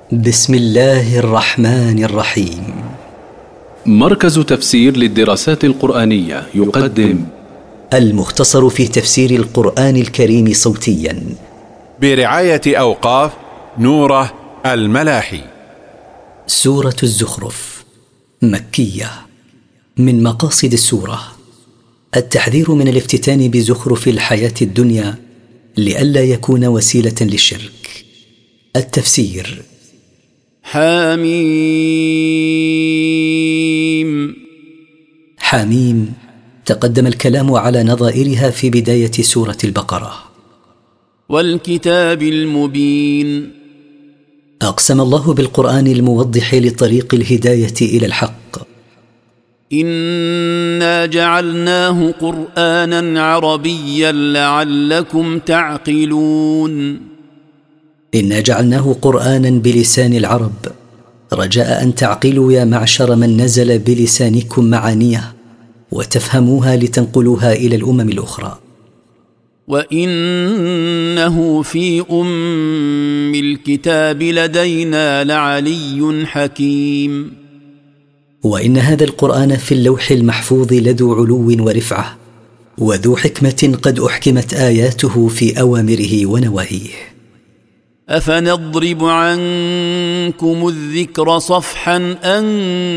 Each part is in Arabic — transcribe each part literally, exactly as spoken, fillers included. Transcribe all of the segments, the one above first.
بسم الله الرحمن الرحيم. مركز تفسير للدراسات القرآنية يقدم المختصر في تفسير القرآن الكريم صوتيا برعاية أوقاف نوره الملاحي. سورة الزخرف مكية. من مقاصد السورة التحذير من الافتتان بزخرف الحياة الدنيا لئلا يكون وسيلة للشرك. التفسير: حميم. حميم تقدم الكلام على نظائرها في بداية سورة البقرة. والكتاب المبين. أقسم الله بالقرآن الموضح لطريق الهداية إلى الحق. إنا جعلناه قرآنا عربيا لعلكم تعقلون. إنا جعلناه قرآنا بلسان العرب رجاء أن تعقلوا يا معشر من نزل بلسانكم معانيه وتفهموها لتنقلوها إلى الأمم الأخرى. وإنه في أم الكتاب لدينا لعلي حكيم. وإن هذا القرآن في اللوح المحفوظ لذو علو ورفعة وذو حكمة قد أحكمت آياته في أوامره ونواهيه. أفنضرب عنكم الذكر صفحا أن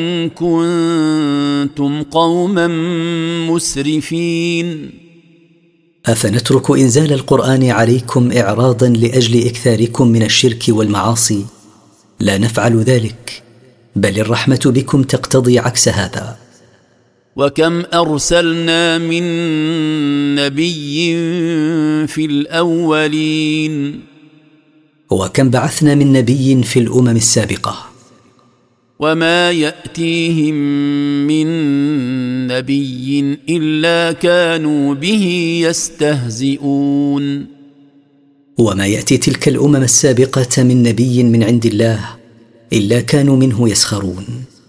كنتم قوما مسرفين. أفنترك إنزال القرآن عليكم إعراضا لأجل إكثاركم من الشرك والمعاصي؟ لا نفعل ذلك، بل الرحمة بكم تقتضي عكس هذا. وكم أرسلنا من نبي في الأولين. وكم بعثنا من نبي في الأمم السابقة. وما يأتيهم من نبي إلا كانوا به يستهزئون. وما يأتي تلك الأمم السابقة من نبي من عند الله إلا كانوا منه يسخرون.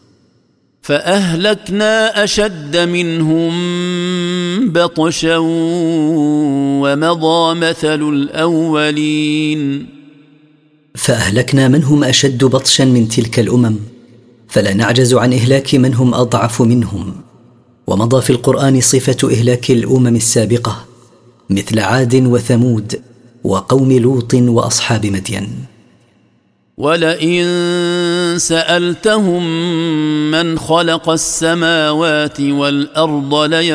فأهلكنا أشد منهم بطشا ومضى مثل الأولين. فأهلكنا من هم أشد بطشا من تلك الأمم، فلا نعجز عن إهلاك من هم أضعف منهم. ومضى في القرآن صفة إهلاك الأمم السابقة مثل عاد وثمود وقوم لوط وأصحاب مدين. ولئن سألتهم من خلق السماوات والأرض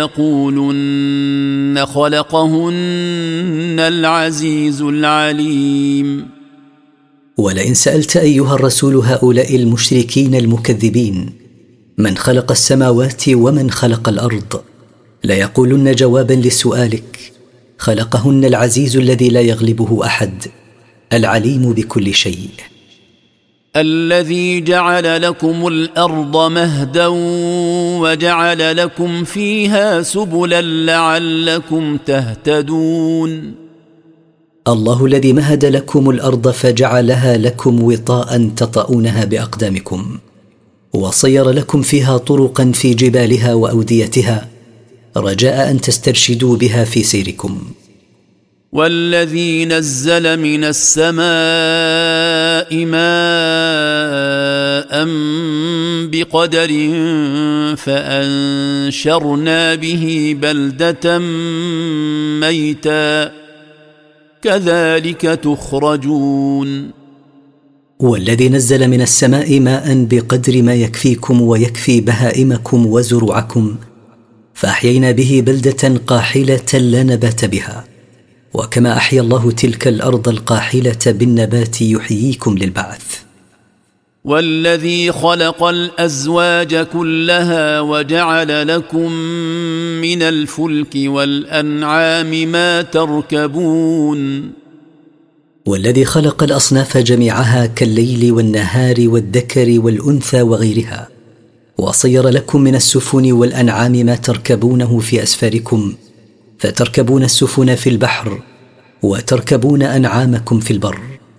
ليقولن خلقهن العزيز العليم. ولئن سألت أيها الرسول هؤلاء المشركين المكذبين من خلق السماوات ومن خلق الأرض ليقولن جوابا لسؤالك: خلقهن العزيز الذي لا يغلبه أحد، العليم بكل شيء. الذي جعل لكم الأرض مهدا وجعل لكم فيها سبلا لعلكم تهتدون. الله الذي مهد لكم الأرض فجعلها لكم وطاء تطؤونها بأقدامكم، وصير لكم فيها طرقا في جبالها وأوديتها رجاء أن تسترشدوا بها في سيركم. والذي نزل من السماء ماء بقدر فأنشرنا به بلدة ميتا كذلك تخرجون. والذي نزل من السماء ماء بقدر ما يكفيكم ويكفي بهائمكم وزروعكم فأحيينا به بلدة قاحلة لا نبات بها، وكما أحيا الله تلك الأرض القاحلة بالنبات يحييكم للبعث. والذي خلق الأزواج كلها وجعل لكم من الفلك والأنعام ما تركبون. والذي خلق الأصناف جميعها كالليل والنهار والذكر والأنثى وغيرها، وصير لكم من السفن والأنعام ما تركبونه في أسفاركم، فتركبون السفن في البحر وتركبون أنعامكم في البر.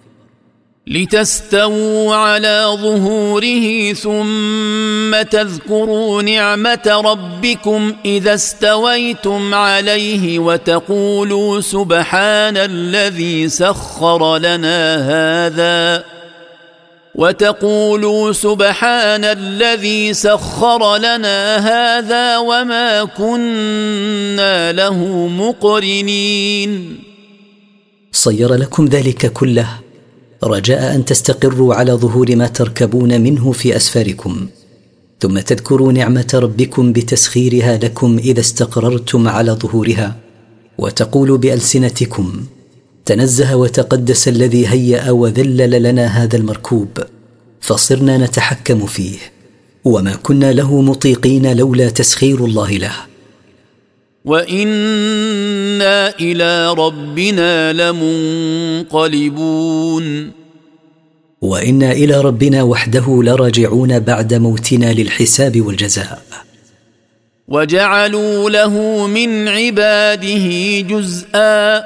لتستووا على ظهوره ثم تذكروا نعمة ربكم إذا استويتم عليه وتقولوا سبحان الذي سخر لنا هذا وتقولوا سبحان الذي سخر لنا هذا وما كنا له مقرنين. صير لكم ذلك كله رجاء أن تستقروا على ظهور ما تركبون منه في أسفاركم، ثم تذكروا نعمة ربكم بتسخيرها لكم إذا استقررتم على ظهورها، وتقولوا بألسنتكم: تنزه وتقدس الذي هيأ وذلل لنا هذا المركوب فصرنا نتحكم فيه، وما كنا له مطيقين لولا تسخير الله له. وإنا إلى ربنا لمنقلبون. وإنا إلى ربنا وحده لراجعون بعد موتنا للحساب والجزاء. وجعلوا له من عباده جزءا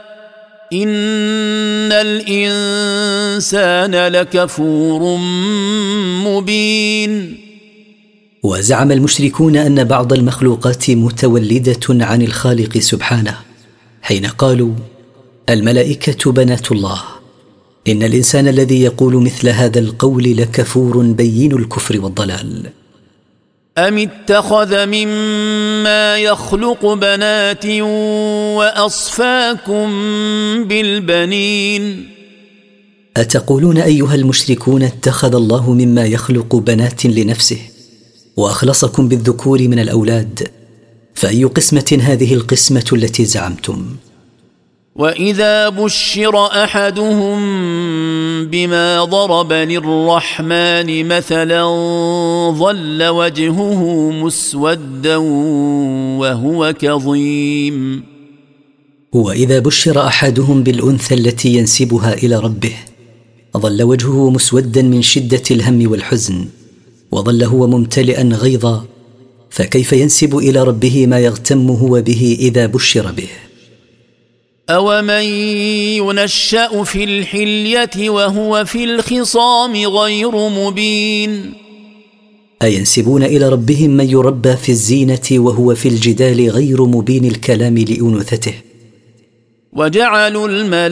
إن الإنسان لكفور مبين. وزعم المشركون أن بعض المخلوقات متولدة عن الخالق سبحانه، حين قالوا: الملائكة بنات الله. إن الإنسان الذي يقول مثل هذا القول لكفور بين الكفر والضلال. أم اتخذ مما يخلق بنات وأصفاكم بالبنين. أتقولون أيها المشركون اتخذ الله مما يخلق بنات لنفسه وأخلصكم بالذكور من الأولاد، فأي قسمة هذه القسمة التي زعمتم؟ وإذا بشر أحدهم بما ضرب للرحمن مثلا ظل وجهه مسودا وهو كظيم. وإذا بشر أحدهم بالأنثى التي ينسبها إلى ربه ظل وجهه مسودا من شدة الهم والحزن، وظل هو ممتلئا غيظا، فكيف ينسب إلى ربه ما يغتم هو به إذا بشر به؟ أومن ينشأ في الحلية وهو في الخصام غير مبين. أينسبون إلى ربهم من يربى في الزينة وهو في الجدال غير مبين الكلام لأنوثته. وجعلوا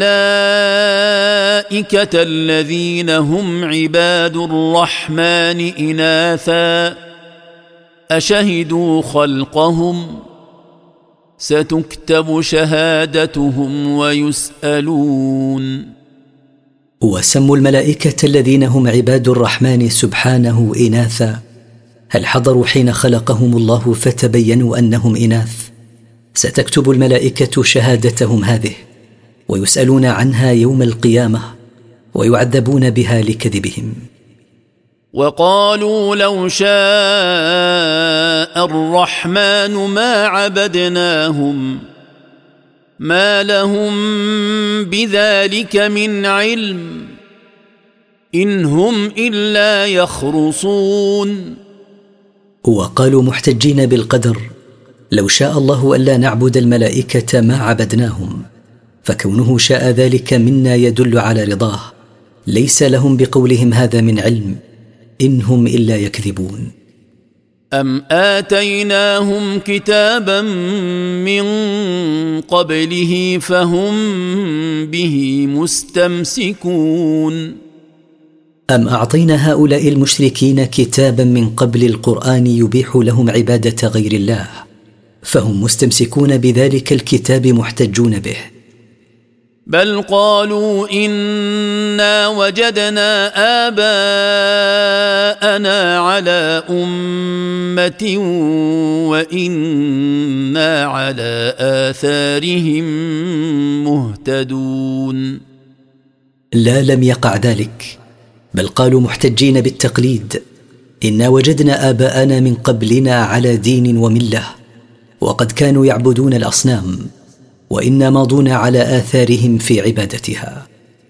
الملائكة الذين هم عباد الرحمن إناثا أشهدوا خلقهم ستكتب شهادتهم ويسألون. وسموا الملائكة الذين هم عباد الرحمن سبحانه إناثا، هل حضروا حين خلقهم الله فتبينوا أنهم إناث؟ ستكتب الملائكة شهادتهم هذه ويسألون عنها يوم القيامة ويعذبون بها لكذبهم. وقالوا لو شاء الرحمن ما عبدناهم ما لهم بذلك من علم إن هم إلا يخرصون. وقالوا محتجين بالقدر: لو شاء الله ألا نعبد الملائكة ما عبدناهم، فكونه شاء ذلك منا يدل على رضاه، ليس لهم بقولهم هذا من علم إن هم إلا يكذبون. أم آتيناهم كتابا من قبله فهم به مستمسكون. أم أعطينا هؤلاء المشركين كتابا من قبل القرآن يبيح لهم عبادة غير الله، فهم مستمسكون بذلك الكتاب محتجون به. بل قالوا إنا وجدنا آباءنا على أمة وإنا على آثارهم مهتدون. لا، لم يقع ذلك، بل قالوا محتجين بالتقليد: إنا وجدنا آباءنا من قبلنا على دين وملة، وقد كانوا يعبدون الأصنام، وإنا ماضون على آثارهم في عبادتها.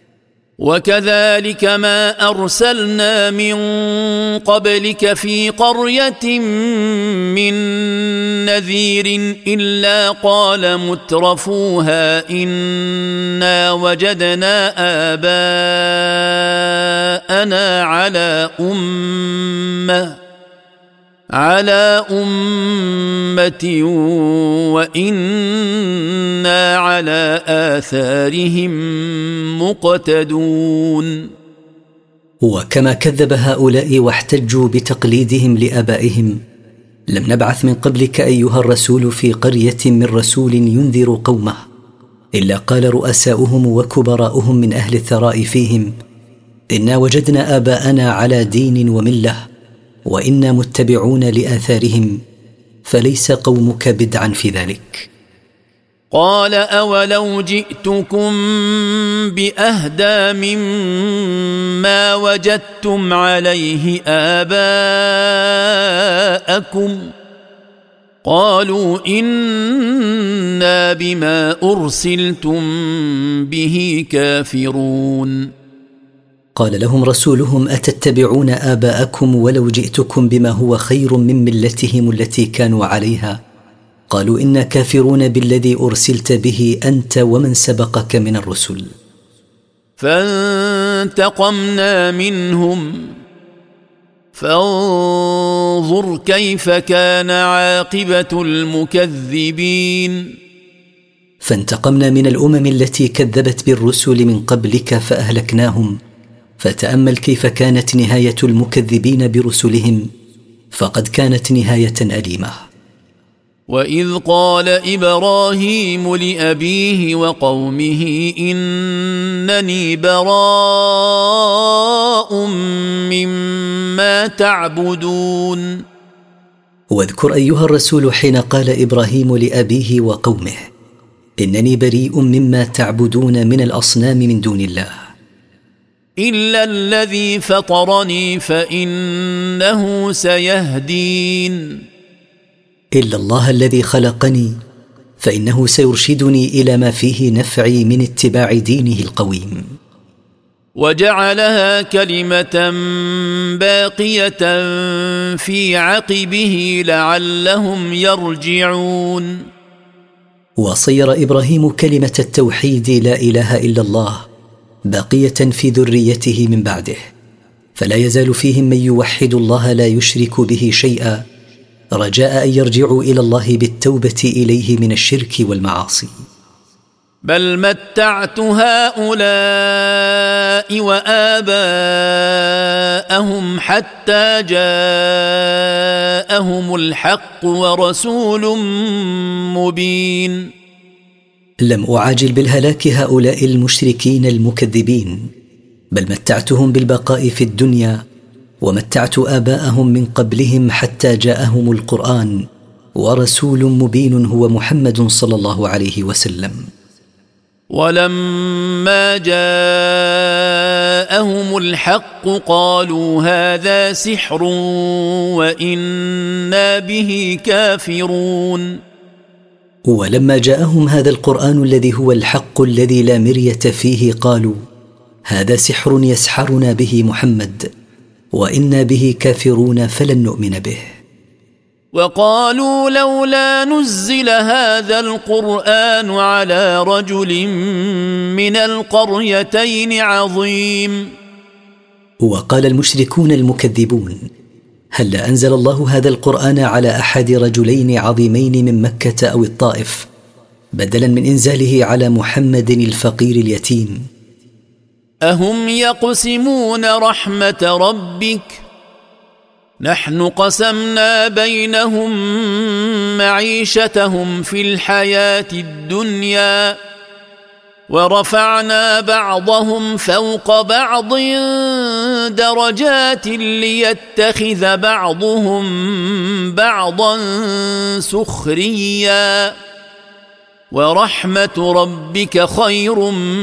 وكذلك ما أرسلنا من قبلك في قرية من نذير إلا قال مترفوها إنا وجدنا آباءنا على أمة على أمة وإنا على آثارهم مقتدون. وكما كذب هؤلاء واحتجوا بتقليدهم لآبائهم، لم نبعث من قبلك أيها الرسول في قرية من رسول ينذر قومه إلا قال رؤساؤهم وكبراؤهم من أهل الثراء فيهم: إنا وجدنا آباءنا على دين وملة وإنا متبعون لآثارهم، فليس قومك بدعا في ذلك. قال أولو جئتكم بأهدى مما وجدتم عليه آباءكم قالوا إنا بما أرسلتم به كافرون. قال لهم رسولهم: أتتبعون آباءكم ولو جئتكم بما هو خير من ملتهم التي كانوا عليها؟ قالوا إنا كافرون بالذي أرسلت به أنت ومن سبقك من الرسل. فانتقمنا منهم فانظر كيف كان عاقبة المكذبين. فانتقمنا من الأمم التي كذبت بالرسل من قبلك فأهلكناهم، فتأمل كيف كانت نهاية المكذبين برسلهم، فقد كانت نهاية أليمة. وإذ قال إبراهيم لأبيه وقومه إنني براء مما تعبدون. واذكر أيها الرسول حين قال إبراهيم لأبيه وقومه: إنني بريء مما تعبدون من الأصنام من دون الله، إلا الذي فطرني فإنه سيهدين. إلا الله الذي خلقني فإنه سيرشدني إلى ما فيه نفعي من اتباع دينه القويم. وجعلها كلمة باقية في عقبه لعلهم يرجعون. وصير إبراهيم كلمة التوحيد لا إله إلا الله باقية في ذريته من بعده، فلا يزال فيهم من يوحد الله لا يشرك به شيئا، رجاء أن يرجعوا إلى الله بالتوبة إليه من الشرك والمعاصي. بل متعت هؤلاء وآباءهم حتى جاءهم الحق ورسول مبين. لم أعاجل بالهلاك هؤلاء المشركين المكذبين، بل متعتهم بالبقاء في الدنيا، ومتعت آباءهم من قبلهم حتى جاءهم القرآن ورسول مبين هو محمد صلى الله عليه وسلم. ولما جاءهم الحق قالوا هذا سحر وإنا به كافرون. ولما جاءهم هذا القرآن الذي هو الحق الذي لا مرية فيه قالوا هذا سحر يسحرنا به محمد وإنا به كافرون فلن نؤمن به. وقالوا لولا نزل هذا القرآن على رجل من القريتين عظيم. وقال المشركون المكذبون هل أنزل الله هذا القرآن على أحد رجلين عظيمين من مكة أو الطائف بدلا من إنزاله على محمد الفقير اليتيم. أهم يقسمون رحمة ربك نحن قسمنا بينهم معيشتهم في الحياة الدنيا ورفعنا بعضهم فوق بعض درجات ليتخذ بعضهم بعضا سخريا ورحمة ربك خير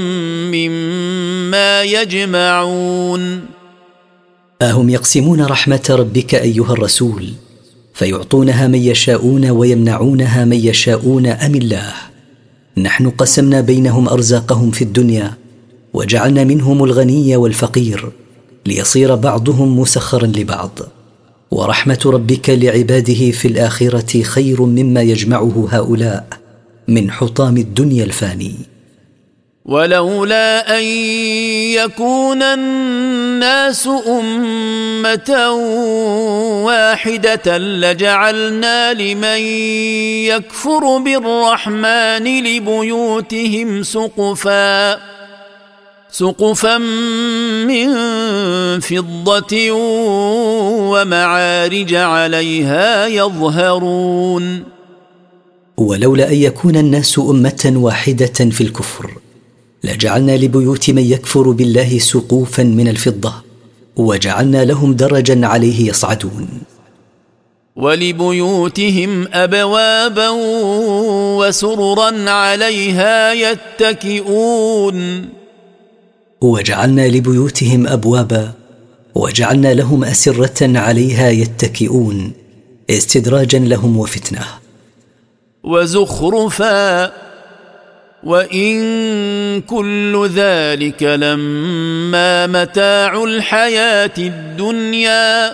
مما يجمعون. أهم يقسمون رحمة ربك أيها الرسول فيعطونها من يشاءون ويمنعونها من يشاءون أم الله؟ نحن قسمنا بينهم أرزاقهم في الدنيا وجعلنا منهم الغني والفقير ليصير بعضهم مسخرا لبعض، ورحمة ربك لعباده في الآخرة خير مما يجمعه هؤلاء من حطام الدنيا الفاني. ولولا أن يكون الناس أمة واحدة لجعلنا لمن يكفر بالرحمن لبيوتهم سقفا سقفا من فضة ومعارج عليها يظهرون. ولولا أن يكون الناس أمة واحدة في الكفر لجعلنا لبيوت من يكفر بالله سقوفا من الفضة وجعلنا لهم درجا عليه يصعدون. ولبيوتهم أبوابا وسررا عليها يتكئون. وجعلنا لبيوتهم أبوابا وجعلنا لهم أسرة عليها يتكئون استدراجا لهم وفتنة. وزخرفا وإن كل ذلك لما متاع الحياة الدنيا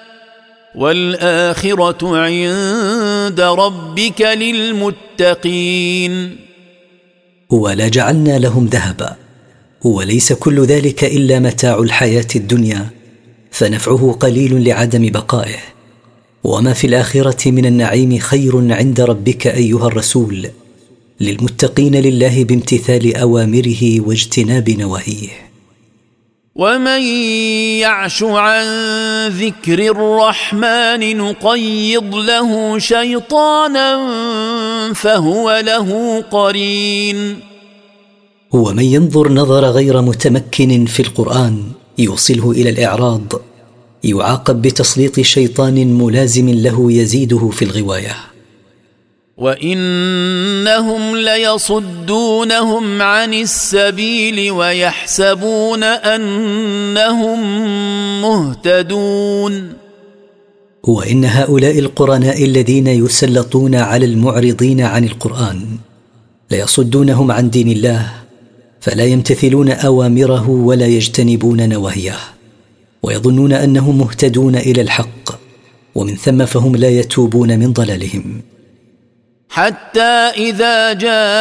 والآخرة عند ربك للمتقين. ولجعلنا لهم ذهبا وليس كل ذلك إلا متاع الحياة الدنيا فنفعه قليل لعدم بقائه، وما في الآخرة من النعيم خير عند ربك أيها الرسول للمتقين لله بامتثال أوامره واجتناب نواهيه. ومن يعش عن ذكر الرحمن نقيض له شيطانا فهو له قرين. ومن ينظر نظر غير متمكن في القرآن يوصله إلى الإعراض يعاقب بتسليط شيطان ملازم له يزيده في الغواية. وإنهم ليصدونهم عن السبيل ويحسبون أنهم مهتدون. وإن هؤلاء القرناء الذين يسلطون على المعرضين عن القرآن ليصدونهم عن دين الله فلا يمتثلون أوامره ولا يجتنبون نواهيه ويظنون أنهم مهتدون إلى الحق، ومن ثم فهم لا يتوبون من ضلالهم. حتى إذا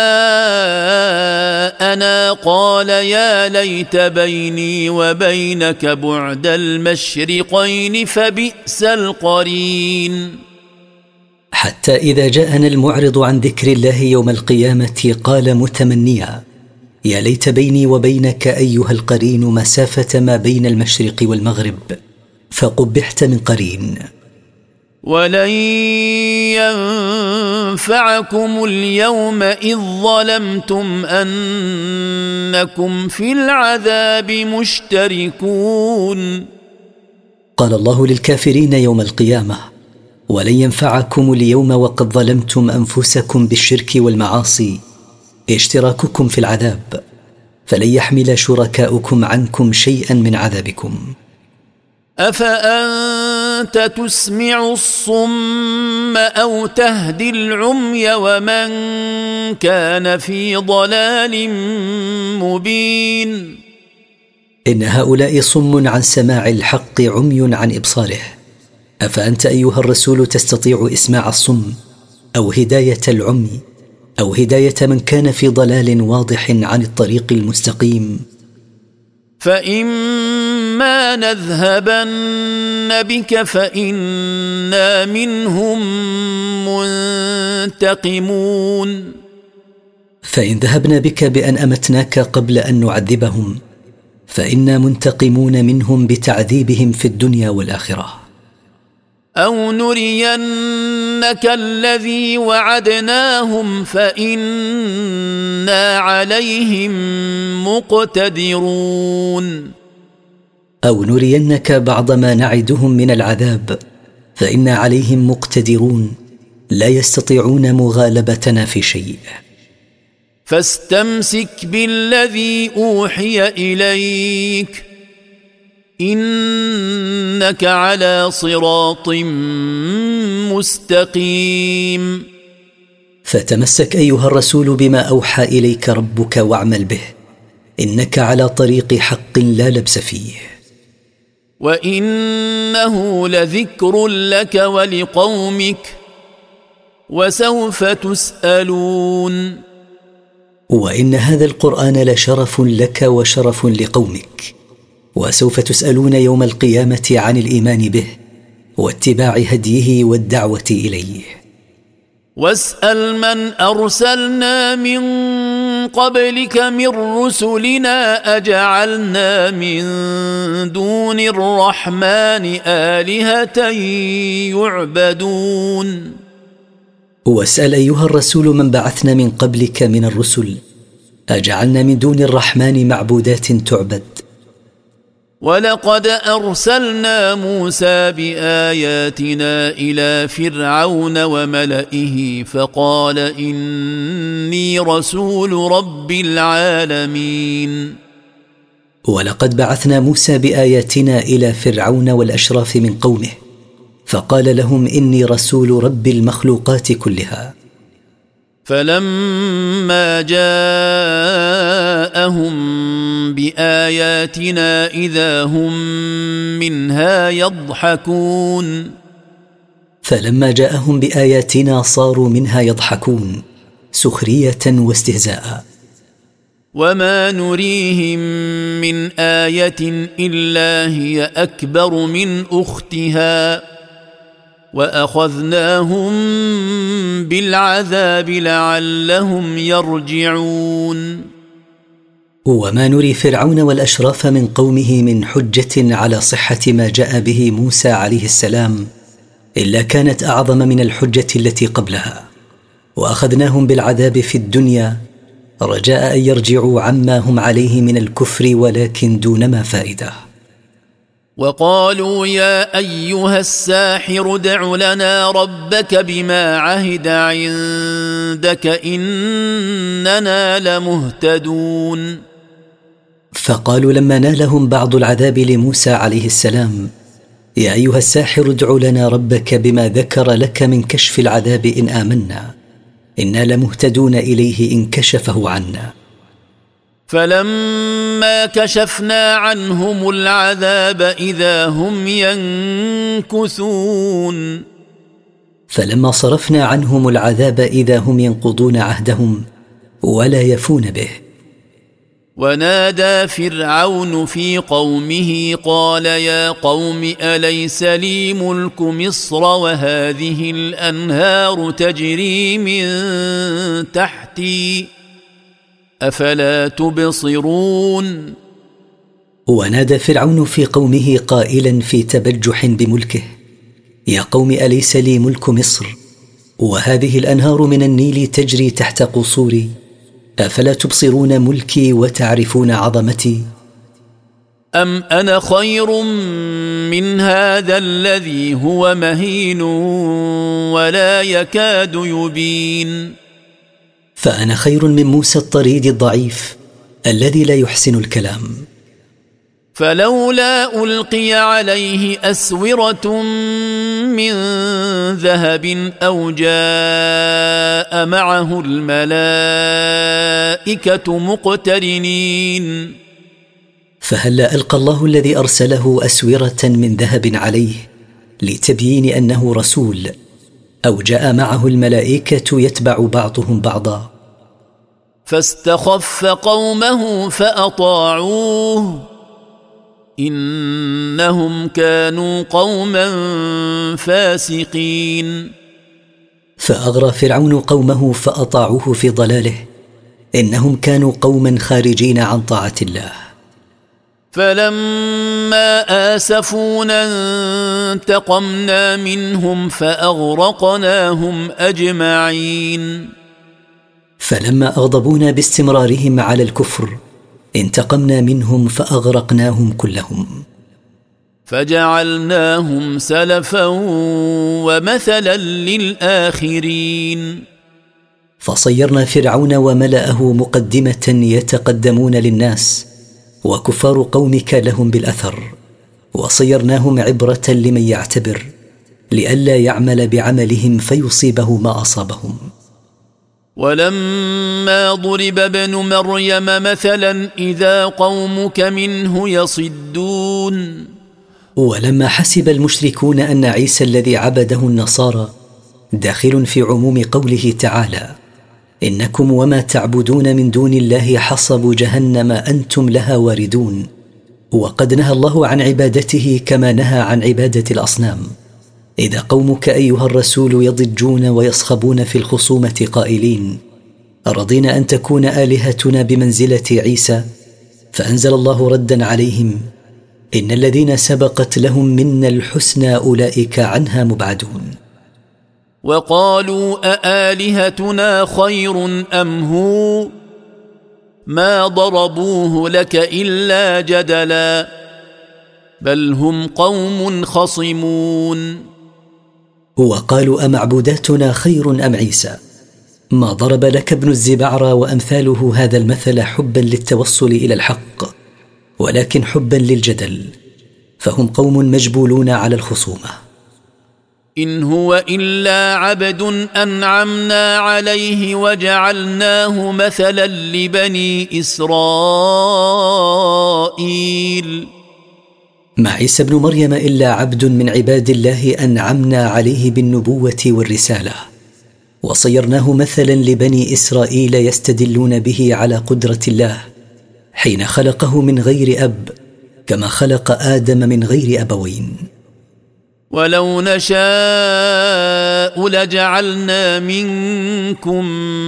جاءنا قال يا ليت بيني وبينك بعد المشرقين فبئس القرين. حتى إذا جاءنا المعرض عن ذكر الله يوم القيامة قال متمنيا يا ليت بيني وبينك أيها القرين مسافة ما بين المشرق والمغرب فقبحت من قرين. ولن ينفعكم اليوم إذ ظلمتم أنكم في العذاب مشتركون. قال الله للكافرين يوم القيامة ولن ينفعكم اليوم وقد ظلمتم أنفسكم بالشرك والمعاصي اشتراككم في العذاب، فلن يحمل شركاؤكم عنكم شيئا من عذابكم. أفأنت تسمع الصم أو تهدي العمي ومن كان في ضلال مبين. إن هؤلاء صم عن سماع الحق عمي عن إبصاره، أفأنت أيها الرسول تستطيع إسماع الصم أو هداية العمي أو هداية من كان في ضلال واضح عن الطريق المستقيم؟ فإما نذهبن بك فإنا منهم منتقمون. فإن ذهبنا بك بأن أمتناك قبل أن نعذبهم فإنا منتقمون منهم بتعذيبهم في الدنيا والآخرة. أو نرينك الذي وعدناهم فإنا عليهم مقتدرون. أو نرينك بعض ما نعدهم من العذاب فإنا عليهم مقتدرون لا يستطيعون مغالبتنا في شيء. فاستمسك بالذي أوحي إليك إنك على صراط مستقيم. فتمسك أيها الرسول بما أوحى إليك ربك واعمل به، إنك على طريق حق لا لبس فيه. وإنه لذكر لك ولقومك وسوف تسألون. وإن هذا القرآن لشرف لك وشرف لقومك، وسوف تسألون يوم القيامة عن الإيمان به واتباع هديه والدعوة إليه. واسأل من أرسلنا من قبلك من رسلنا أجعلنا من دون الرحمن آلهة يعبدون. واسأل أيها الرسول من بعثنا من قبلك من الرسل أجعلنا من دون الرحمن معبودات تعبد. ولقد أرسلنا موسى بآياتنا إلى فرعون وملئه فقال إني رسول رب العالمين. ولقد بعثنا موسى بآياتنا إلى فرعون والأشراف من قومه فقال لهم إني رسول رب المخلوقات كلها. فلما جاءهم بآياتنا إذا هم منها يضحكون. فلما جاءهم بآياتنا صاروا منها يضحكون سخرية واستهزاء. وما نريهم من آية إلا هي أكبر من أختها وأخذناهم بالعذاب لعلهم يرجعون. وما نري فرعون والأشراف من قومه من حجة على صحة ما جاء به موسى عليه السلام إلا كانت أعظم من الحجة التي قبلها، وأخذناهم بالعذاب في الدنيا رجاء أن يرجعوا عما هم عليه من الكفر ولكن دون ما فائدة. وقالوا يا أيها الساحر ادع لنا ربك بما عهد عندك إننا لمهتدون. فقالوا لما نالهم بعض العذاب لموسى عليه السلام يا أيها الساحر ادع لنا ربك بما ذكر لك من كشف العذاب إن آمنا إنا لمهتدون إليه إن كشفه عنا. فلما كشفنا عنهم العذاب إذا هم ينكثون. فلما صرفنا عنهم العذاب إذا هم ينقضون عهدهم ولا يفون به. ونادى فرعون في قومه قال يا قوم أليس لي ملك مصر وهذه الأنهار تجري من تحتي أفلا تبصرون. ونادى فرعون في قومه قائلا في تبجح بملكه يا قوم أليس لي ملك مصر وهذه الأنهار من النيل تجري تحت قصوري أفلا تبصرون ملكي وتعرفون عظمتي. أم أنا خير من هذا الذي هو مهين ولا يكاد يبين. فأنا خير من موسى الطريد الضعيف الذي لا يحسن الكلام. فلولا ألقي عليه أسورة من ذهب أو جاء معه الملائكة مقترنين. فهلا ألقى الله الذي أرسله أسورة من ذهب عليه لتبيين أنه رسول أو جاء معه الملائكة يتبع بعضهم بعضا. فاستخف قومه فأطاعوه إنهم كانوا قوما فاسقين. فأغرى فرعون قومه فأطاعوه في ضلاله إنهم كانوا قوما خارجين عن طاعة الله. فلما آسفونا انتقمنا منهم فأغرقناهم أجمعين. فلما أغضبونا باستمرارهم على الكفر انتقمنا منهم فأغرقناهم كلهم. فجعلناهم سلفا ومثلا للآخرين. فصيرنا فرعون وملأه مقدمة يتقدمون للناس وكفار قومك لهم بالأثر، وصيرناهم عبرة لمن يعتبر لئلا يعمل بعملهم فيصيبه ما أصابهم. ولما ضرب ابن مريم مثلا إذا قومك منه يصدون. ولما حسب المشركون أن عيسى الذي عبده النصارى داخل في عموم قوله تعالى إنكم وما تعبدون من دون الله حصب جهنم أنتم لها واردون، وقد نهى الله عن عبادته كما نهى عن عبادة الأصنام، إذا قومك أيها الرسول يضجون ويصخبون في الخصومة قائلين أرضينا أن تكون آلهتنا بمنزلة عيسى؟ فأنزل الله ردا عليهم: إن الذين سبقت لهم منا الحسنى أولئك عنها مبعدون. وقالوا أآلهتنا خير أم هو ما ضربوه لك إلا جدلا بل هم قوم خصمون. وقالوا أمعبوداتنا خير أم عيسى؟ ما ضرب لك ابن الزبعرى وأمثاله هذا المثل حبا للتوصل إلى الحق، ولكن حبا للجدل، فهم قوم مجبولون على الخصومة. إن هو إلا عبد أنعمنا عليه وجعلناه مثلا لبني إسرائيل. ما عيسى ابن مريم إلا عبد من عباد الله أنعمنا عليه بالنبوة والرسالة، وصيرناه مثلا لبني إسرائيل يستدلون به على قدرة الله حين خلقه من غير أب، كما خلق آدم من غير أبوين. ولو نشاء لجعلنا منكم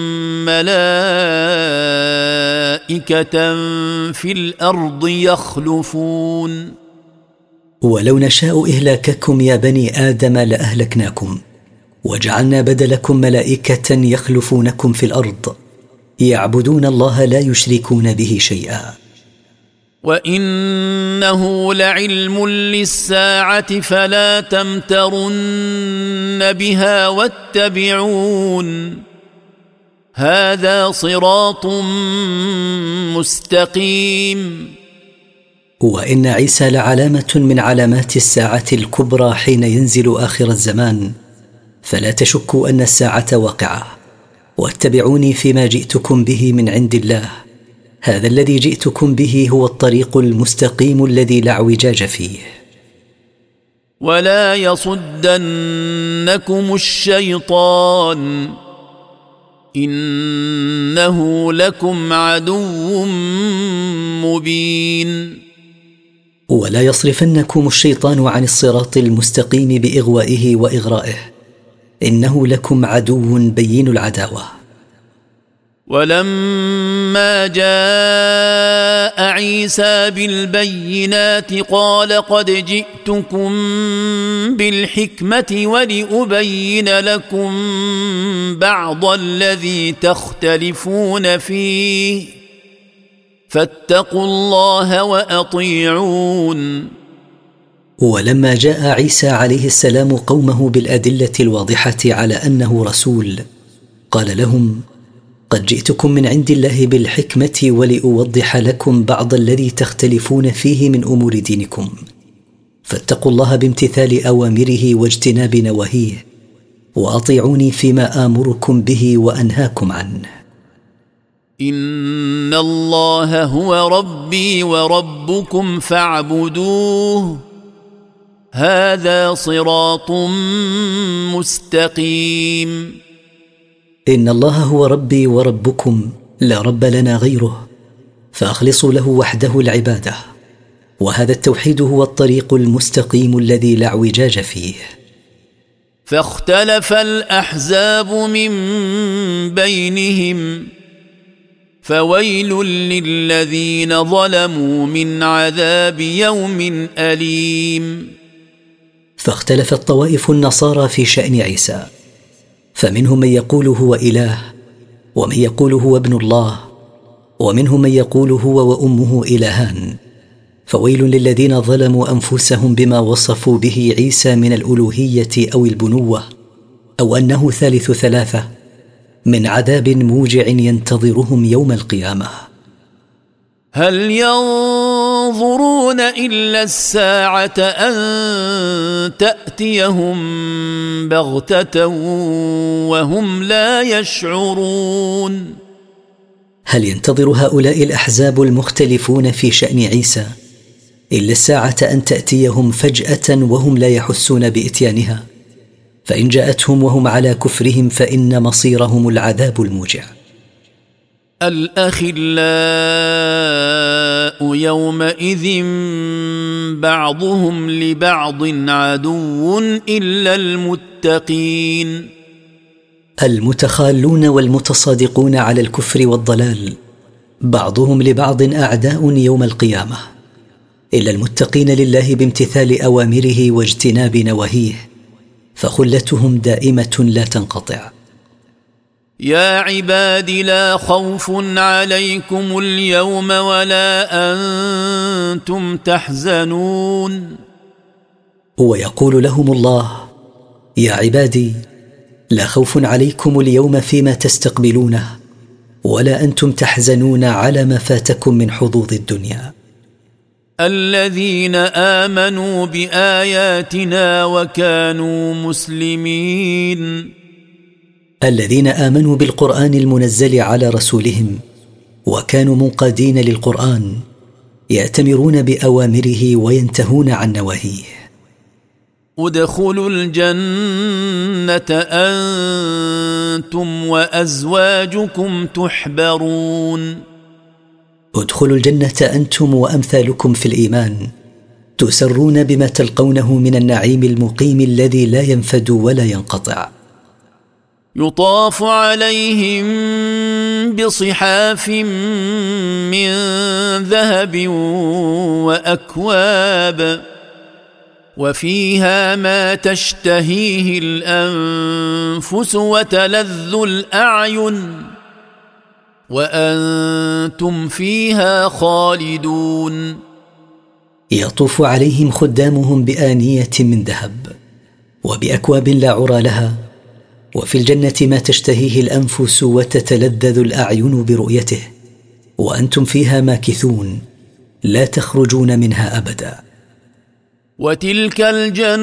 ملائكة في الأرض يخلفون. ولو نشاء إهلاككم يا بني آدم لأهلكناكم، وجعلنا بدلكم ملائكة يخلفونكم في الأرض يعبدون الله لا يشركون به شيئا. وإنه لعلم للساعة فلا تمترن بها واتبعون هذا صراط مستقيم. وإن عيسى لعلامة من علامات الساعة الكبرى حين ينزل آخر الزمان، فلا تشكوا أن الساعة واقعة، واتبعوني فيما جئتكم به من عند الله، هذا الذي جئتكم به هو الطريق المستقيم الذي لا اعوجاج فيه. ولا يصدنكم الشيطان إنه لكم عدو مبين. ولا يصرفنكم الشيطان عن الصراط المستقيم بإغوائه وإغرائه، إنه لكم عدو بين العداوة. ولما جاء عيسى بالبينات قال قد جئتكم بالحكمة ولأبين لكم بعض الذي تختلفون فيه فاتقوا الله وأطيعون. ولما جاء عيسى عليه السلام قومه بالأدلة الواضحة على أنه رسول، قال لهم: قد جئتكم من عند الله بالحكمة ولأوضح لكم بعض الذي تختلفون فيه من أمور دينكم، فاتقوا الله بامتثال أوامره واجتناب نواهيه، وأطيعوني فيما آمركم به وأنهاكم عنه. إن الله هو ربي وربكم فاعبدوه هذا صراط مستقيم. إن الله هو ربي وربكم لا رب لنا غيره، فأخلصوا له وحده العبادة، وهذا التوحيد هو الطريق المستقيم الذي لا اعوجاج فيه. فاختلف الأحزاب من بينهم فويل للذين ظلموا من عذاب يوم أليم. فاختلفت طوائف النصارى في شأن عيسى، فمنهم من يقول هو إله، ومن يقول هو ابن الله، ومنهم من يقول هو وأمه إلهان. فويل للذين ظلموا أنفسهم بما وصفوا به عيسى من الألوهية أو البنوة أو أنه ثالث ثلاثة، من عذاب موجع ينتظرهم يوم القيامة. هل ينظرون إلا الساعة أن تأتيهم بغتة وهم لا يشعرون. هل ينتظر هؤلاء الأحزاب المختلفون في شأن عيسى إلا الساعة أن تأتيهم فجأة وهم لا يحسون بإتيانها؟ فإن جاءتهم وهم على كفرهم فإن مصيرهم العذاب الموجع. الأخلاء يومئذ بعضهم لبعض عدو إلا المتقين. المتخالون والمتصادقون على الكفر والضلال بعضهم لبعض أعداء يوم القيامة، إلا المتقين لله بامتثال أوامره واجتناب نواهيه فخلتهم دائمة لا تنقطع. يا عباد لا خوف عليكم اليوم ولا أنتم تحزنون. ويقول لهم الله: يا عبادي لا خوف عليكم اليوم فيما تستقبلونه ولا أنتم تحزنون على ما فاتكم من حظوظ الدنيا. الذين آمنوا بآياتنا وكانوا مسلمين. الذين آمنوا بالقرآن المنزل على رسولهم وكانوا منقادين للقرآن يأتمرون بأوامره وينتهون عن نواهيه. ادخلوا الجنة أنتم وأزواجكم تحبرون. ادخلوا الجنة أنتم وأمثالكم في الإيمان تسرون بما تلقونه من النعيم المقيم الذي لا ينفد ولا ينقطع. يطاف عليهم بصحاف من ذهب وأكواب وفيها ما تشتهيه الأنفس وتلذ الأعين وأنتم فيها خالدون. يطوف عليهم خدامهم بآنية من ذهب وبأكواب لا عرى لها، وفي الجنة ما تشتهيه الأنفس وتتلذذ الأعين برؤيته، وأنتم فيها ماكثون لا تخرجون منها أبدا. وتلك الجنة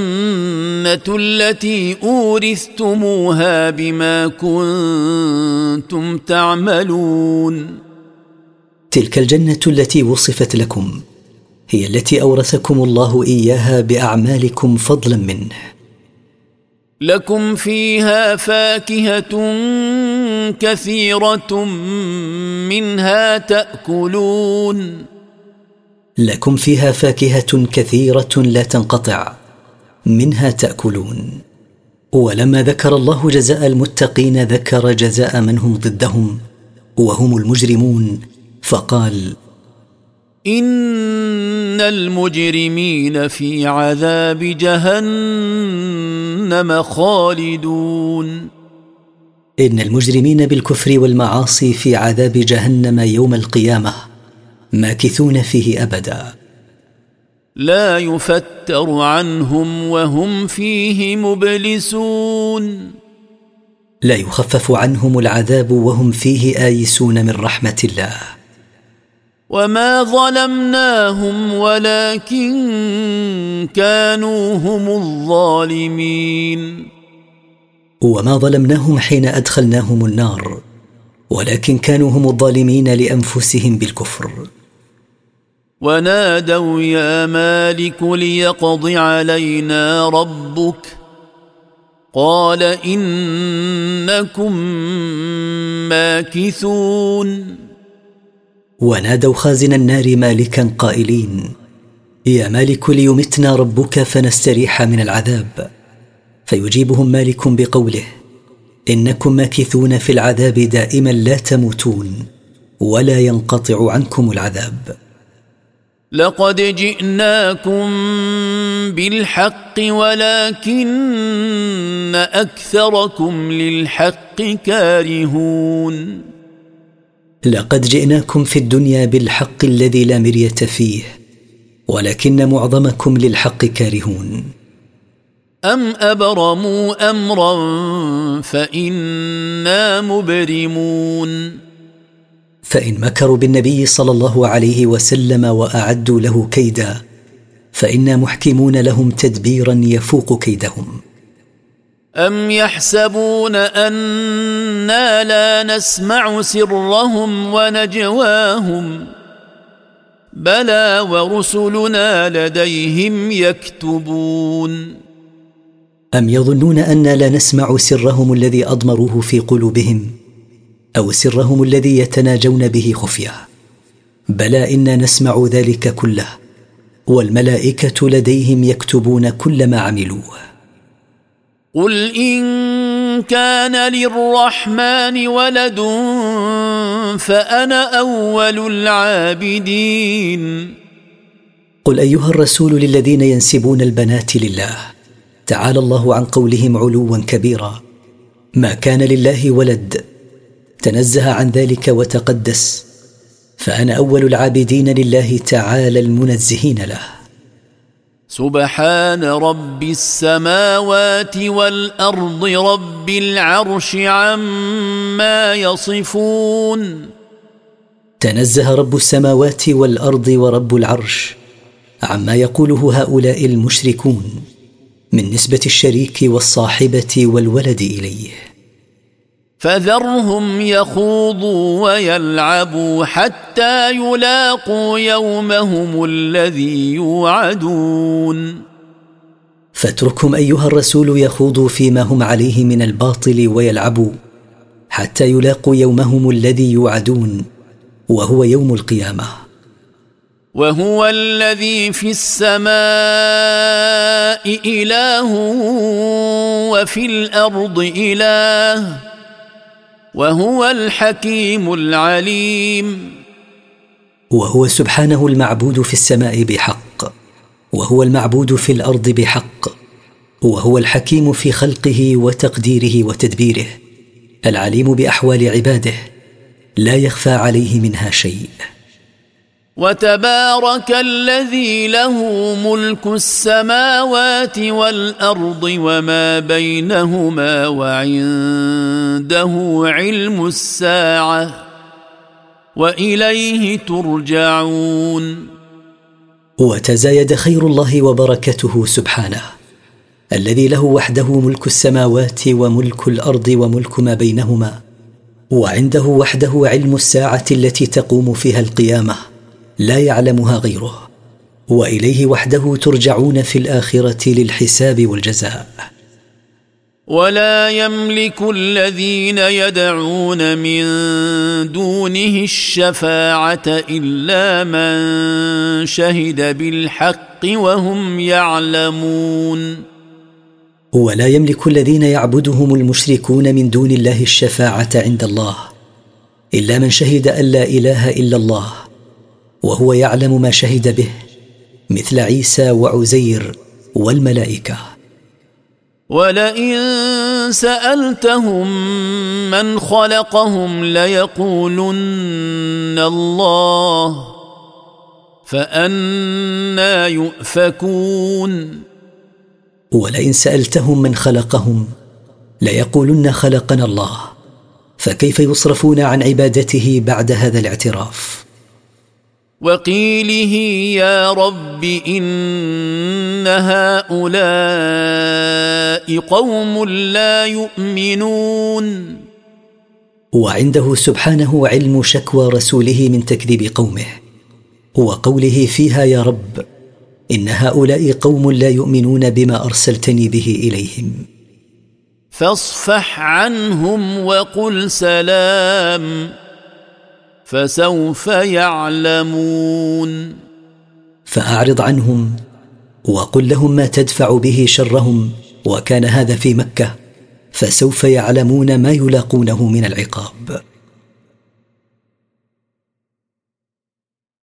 التي أورثتموها بما كنتم تعملون. تلك الجنة التي وصفت لكم هي التي أورثكم الله إياها بأعمالكم فضلا منه. لكم فيها فاكهة كثيرة منها تأكلون. لكم فيها فاكهة كثيرة لا تنقطع منها تأكلون. ولما ذكر الله جزاء المتقين ذكر جزاء من هم ضدهم وهم المجرمون فقال: إن المجرمين في عذاب جهنم خالدون. إن المجرمين بالكفر والمعاصي في عذاب جهنم يوم القيامة ماكثون فيه أبدا. لا يفتر عنهم وهم فيه مبلسون. لا يخفف عنهم العذاب وهم فيه آيسون من رحمة الله. وما ظلمناهم ولكن كانوا هم الظالمين. وما ظلمناهم حين أدخلناهم النار ولكن كانوا هم الظالمين لأنفسهم بالكفر. ونادوا يا مالك ليقض علينا ربك قال إنكم ماكثون. ونادوا خازن النار مالكا قائلين: يا مالك ليمتنا ربك فنستريح من العذاب. فيجيبهم مالك بقوله: إنكم ماكثون في العذاب دائما لا تموتون ولا ينقطع عنكم العذاب. لقد جئناكم بالحق ولكن أكثركم للحق كارهون. لقد جئناكم في الدنيا بالحق الذي لا مرية فيه ولكن معظمكم للحق كارهون. أم أبرموا أمرا فإنا مبرمون. فإن مكروا بالنبي صلى الله عليه وسلم وأعدوا له كيدا فإنا محكمون لهم تدبيرا يفوق كيدهم. أم يحسبون أنا لا نسمع سرهم ونجواهم بلى ورسلنا لديهم يكتبون. أم يظنون أنا لا نسمع سرهم الذي أضمروه في قلوبهم أو سرهم الذي يتناجون به خفية؟ بلى إنا نسمع ذلك كله والملائكة لديهم يكتبون كل ما عملوه. قل إن كان للرحمن ولد فأنا أول العابدين. قل أيها الرسول للذين ينسبون البنات لله: تعالى الله عن قولهم علوا كبيرا. ما كان لله ولد، تنزه عن ذلك وتقدس، فأنا أول العابدين لله تعالى المنزهين له. سبحان رب السماوات والأرض رب العرش عما يصفون. تنزه رب السماوات والأرض ورب العرش عما يقوله هؤلاء المشركون من نسبة الشريك والصاحبة والولد إليه. فذرهم يخوضوا ويلعبوا حتى يلاقوا يومهم الذي يوعدون. فاتركهم أيها الرسول يخوضوا فيما هم عليه من الباطل ويلعبوا حتى يلاقوا يومهم الذي يوعدون، وهو يوم القيامة. وهو الذي في السماء إله وفي الأرض إله وهو الحكيم العليم. وهو سبحانه المعبود في السماء بحق، وهو المعبود في الأرض بحق، وهو الحكيم في خلقه وتقديره وتدبيره، العليم بأحوال عباده، لا يخفى عليه منها شيء. وتبارك الذي له ملك السماوات والأرض وما بينهما وعنده علم الساعة وإليه ترجعون. وتزايد خير الله وبركته سبحانه، الذي له وحده ملك السماوات وملك الأرض وملك ما بينهما، وعنده وحده علم الساعة التي تقوم فيها القيامة لا يعلمها غيره، وإليه وحده ترجعون في الآخرة للحساب والجزاء. ولا يملك الذين يدعون من دونه الشفاعة إلا من شهد بالحق وهم يعلمون. ولا يملك الذين يعبدهم المشركون من دون الله الشفاعة عند الله إلا من شهد أن لا إله إلا الله وهو يعلم ما شهد به، مثل عيسى وعزير والملائكة. ولئن سألتهم من خلقهم ليقولن الله فأنى يؤفكون. ولئن سألتهم من خلقهم ليقولن خلقنا الله، فكيف يصرفون عن عبادته بعد هذا الاعتراف؟ وقيله يا رب إن هؤلاء قوم لا يؤمنون. وعنده سبحانه علم شكوى رسوله من تكذيب قومه، وقوله فيها يا رب إن هؤلاء قوم لا يؤمنون بما أرسلتني به إليهم. فاصفح عنهم وقل سلام فسوف يعلمون. فأعرض عنهم وقل لهم ما تدفع به شرهم، وكان هذا في مكة، فسوف يعلمون ما يلاقونه من العقاب.